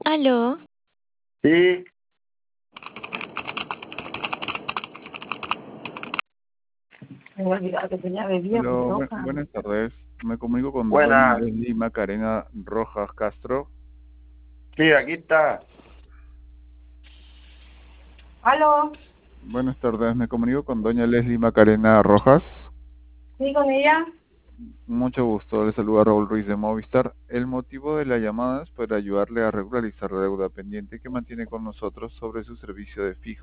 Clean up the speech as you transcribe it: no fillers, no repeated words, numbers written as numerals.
Aló, Sí, Me voy a olvidar que tenía bebida Hola, por loca. buenas tardes. Me comunico con doña buenas. Leslie Macarena Rojas Castro. Sí, aquí está. ¿Aló? Buenas tardes, me comunico con doña Leslie Macarena Rojas. ¿Sí con ella? Mucho gusto, le saluda Raúl Ruiz de Movistar. El motivo de la llamada es para ayudarle a regularizar la deuda pendiente que mantiene con nosotros sobre su servicio de fijo.